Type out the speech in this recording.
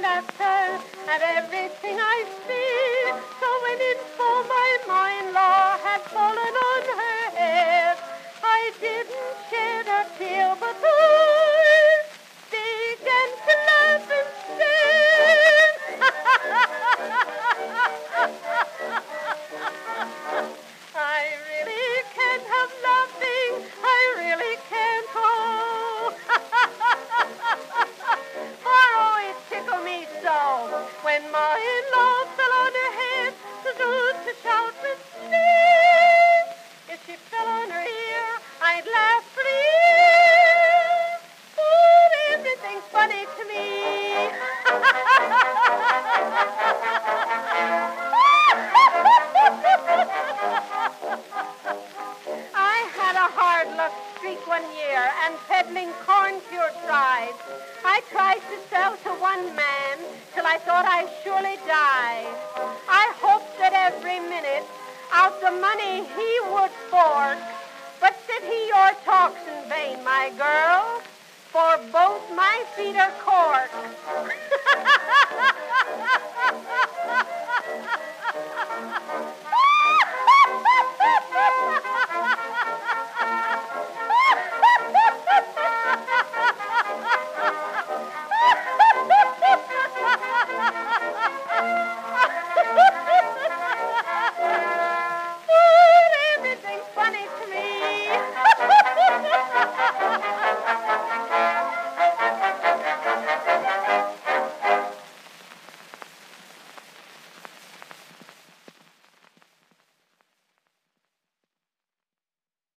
laughter at everything I see. So when info my mother-in-law had fallen on her head, I didn't shed a tear, but I began to laugh instead. I really can't help laughing. I really can't. Oh, it tickled me so when my in-law fell on her head. So good to shout with glee. If she fell on her ear, I'd laugh for years. But everything's funny to me. I had a hard luck streak one year and peddling corn cure tried. I tried to sell to one man till I thought I'd surely die. I hoped that every minute out the money he would fork. But said he, your talk's in vain, my girl, for both my feet are cork.